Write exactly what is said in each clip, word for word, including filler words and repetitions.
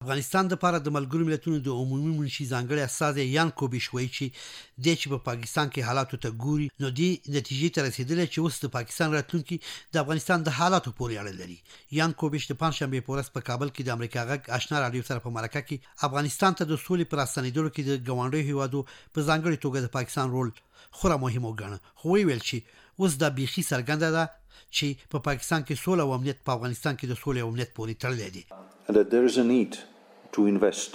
افغانستان د لپاره د ملګرو ملتونو د عمومي منشي ځانګړي استازی یان کوبیش وایي چې د چې په پاکستان کې حالاتو ته ګوري نو دی نتیجې ته رسیدلی چې اوس د پاکستان راتلونکي د افغانستان د حالاتو پورې اړه لري. یان کوبیش د پنځشنبې په ورځ په کابل کې د امریکا غږ آشنا رادیو سره په مرکه کې افغانستان ته د سولې پر راستنېدلو کې د ګاونډیو هیوادو په ځانګړي توګه د پاکستان رول خورا مهم وګڼه، خو ویل چې اوس دا بیخي څرګنده ده چې په پاکستان کې سوله او امنیت په افغانستان کې د سولې او امنیت پورې تړلی دی. And that there is a need to invest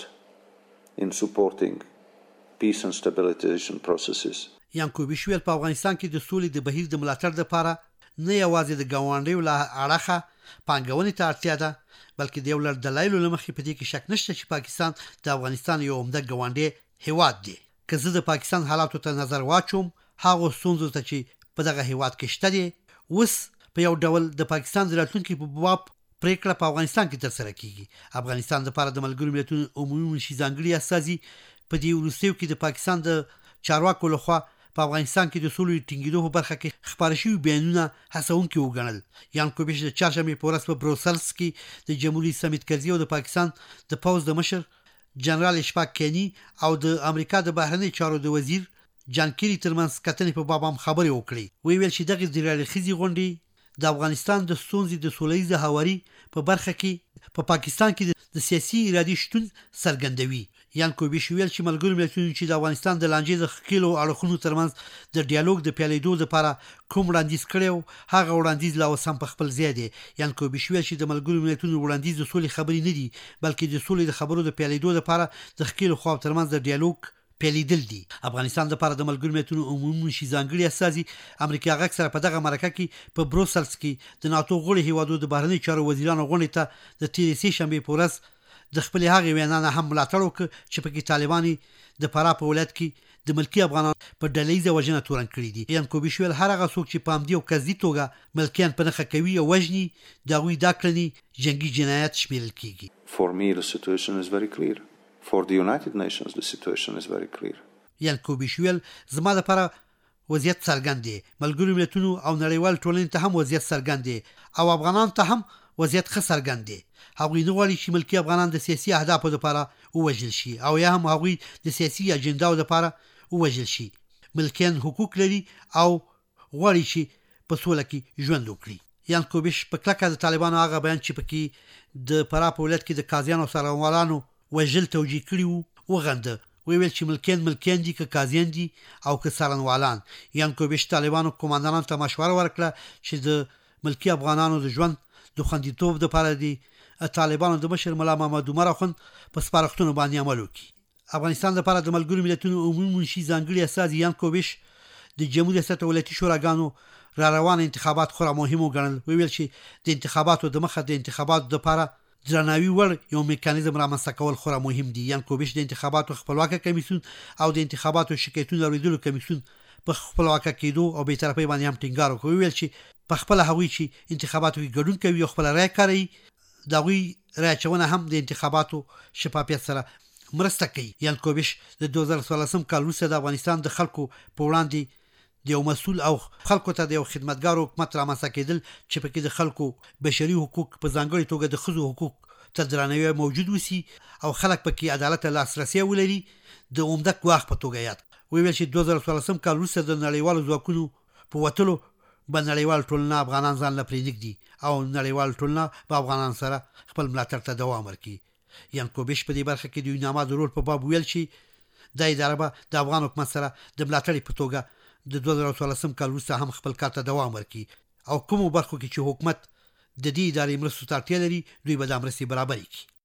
in supporting peace and stabilization processes. یان کوبیش ویل په افغانستان کې د سولې د بهیر د ملاتړ لپاره نه یوازې د ګاونډیو له اړخه پانګونې ته اړتیا ده، بلکې د یو لړ دلایلو له مخې په دې کې شک نشته چې پاکستان د افغانستان یو عمده ګاونډی هیواد دی. که زه د پاکستان حالاتو ته نظر واچوم، هغه ستونزو ته چې په دغه هیواد کې شته دي، اوس په یو ډول د پاکستان د راتلونکي په باب پریکړه په افغانستان کې ترسره کیږي. افغانستان د لپاره د ملګرو ملتونو عمومي منشي ځانګړي استازي په دې وروستیو کې د پاکستان د چارواکو لخوا په افغانستان کې د سولې ټینګېدو په برخه کې خپاره شوي بیانونه هڅونکي وګڼل. یان کوبیش د چهارشنبې په ورځ په بروسلز کې د جمهوریت سمیت کرزي او د پاکستان د پوځ د مشر جنرال اشفاق کینی او د امریکا د بهرنی چارو د وزیر جان کیری ترمنځ کتنې په باب هم خبرې وکړې. وی ویل چې دغه د ریالیخیزي غونډې د افغانستان د ستونزې د سولهییزې هواري په برخه کې په پاکستان کې د سیاسي ارادې شتون څرګندوي. یان کوبیش ویل چې ملګرو ملتونو چې د افغانستان د لانجې د ښکېلو اړخونو ترمنځ د ډیالوګ د پیلېدو لپاره کوم وړاندیز کړی، هغه وړاندیز لا اوس هم په خپل ځای دی. یان کوبیش ویل چې د ملګرو ملتونو وړاندیز د سولې خبرې نه دي، بلکې د سولې د خبرو د پیلېدو لپاره د ښکېلو خواو ترمنځ د ډیالوګ پیلیدل دي. افغانستان لپاره د ملګرو ملتونو عمومي منشي ځانګړي استازي امریکا غږ سره په دغه مرکه کې په بروسلز کې د ناتو غړي هیوادو د بهرنی چارو وزیرانو غونډې ته د تېرې سې شنبې په ورځ د خپلې هغې وینا نه هم ملاتړ وکړ چې پکې طالبان د فراه په ولایت کې د ملکي افغانانو په ډلهییزه وژنه تورن کړي دي. یان کوبیش ویل هر هغه څوک چې په همدې او قصدي توګه ملکیان په نښه کوي او وژني، د هغوی دا کړنې جنګي جنایت شمیرل کیږي. For me the situation is very clear. For the United Nations the situation is very clear. یان کوبیش ویل زما لپاره وضعیت څرګند دی، ملګرو ملتونو او نړیوال ټولنې ته هم وضعیت څرګند دی او افغانانو ته هم وضعیت ښه څرګند دی. هغوی نه غواړي چې ملکي افغانان د سیاسي اهدافو لپاره ووژل شي او یا هم هغوی د سیاسي اجنداو لپاره ووژل شي. ملکیان حقوق لري او غواړي چې په سوله کې ژوند وکړي. یان کوبیش په کلکه د طالبانو هغه بیان چې پکې د فراه په ولایت کې د قاضیانو او څارنوالانو وژل توجیه کړي وو وغنده. ویل چې ملکیان ملکیان دي که قاضیان دي او که څارنوالان. یان کوبیش طالبانو قوماندانانو ته مشوره ورکړه چې د ملکي افغانانو د ژوند د خوندیتوب لپاره د طالبانو د مشر ملا محمد عمر اخوند په سپارښتنو باندې عمل وکړي. افغانستان لپاره د ملګرو ملتونو عمومي منشي ځانګړي استازي یان کوبیش د جمهوریت ریاست ولایتي شوراګانو را روان انتخابات خورا مهم وګڼل. ویل چې د انتخاباتو د مخه د انتخاباتو لپاره درناوي وړ یو میکانیزم رامنځته کول خورا مهم دي. یان کوبیش د انتخاباتو خپلواکه کمیسیون او د انتخاباتو شکایتونو اورېدلو کمیسیون په خپلواکه کېدو او بېطرفۍ باندې هم ټینګار وکړ. ویل چې په خپله هغوی چې انتخاباتو کې ګډون کوي او خپله رایه کاروي، د هغوی رایه اچونه هم د انتخاباتو شفافیت سره مرسته کوي. یان کوبیش د دوه زره څوارلسم کال وروسته د افغانستان د خلکو په وړاندې د یو مسؤل او خلکو ته د یو خدمتګار حکومت رامنځته کېدل چې پکې د خلکو بشري حقوق په ځانګړې توګه د ښځو حقوق ته درناوی موجود وسی او خلک پکې عدالت ته لاسرسی ولري د عمده ګواښ په توګه یاد. ویل چې دوه زره څوارلسم کال وروسته د نړیوالو ځواکونو په وتلو به نړیوال ټولنه افغانان ځان له پرېږدي او نړیوال ټولنه به افغانان سره خپل ملاتړ ته دوام ورکړي. یان کوبیش په دې برخه کې د یوناما د رول په باب ویل چې دا اداره به د افغان حکومت سره د ملاتړ په توګه د دوه زره څوارلسم کال وروسته هم خپل کار ته دوام ورکړي او کومو برخو کې چې حکومت د دې ادارې مرستو ته اړتیا لري دوی به دا مرستې برابرې کړي.